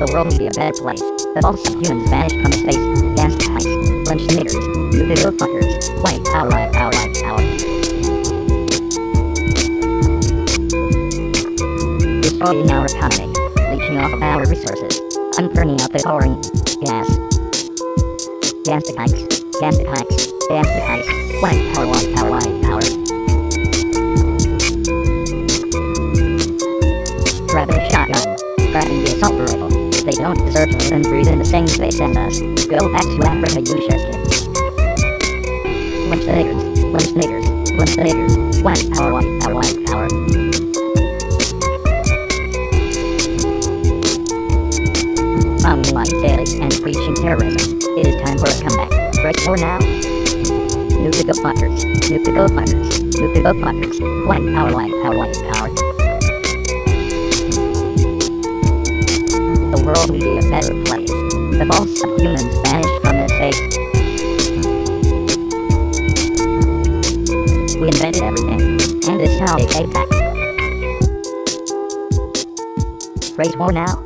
The world would be a better place. The false humans vanished from space. Gas tanks, lunch meters, nuclear fuckers, white power, white power, white power. Destroying our economy, leeching off of our resources. I'm burning up the pouring gas. Gas tanks, gas tanks, gas tanks, white power, white power, white power. Grabbing a shotgun, grabbing the assault rifle. They don't deserve to live and breathe in the same space as us. Go back to Africa, you shit. Lunch niggers, lunch niggers, lunch niggers. White power, white power, white power. Following lies daily and preaching terrorism. It is time for a comeback. Break war now. Nuke the go fuckers, nuke the go fuckers, nuke the go fuckers. White power, white power, white power. The world would be a better place. The false humans vanished from this space. We invented everything, and this is how they came back. Raise war now.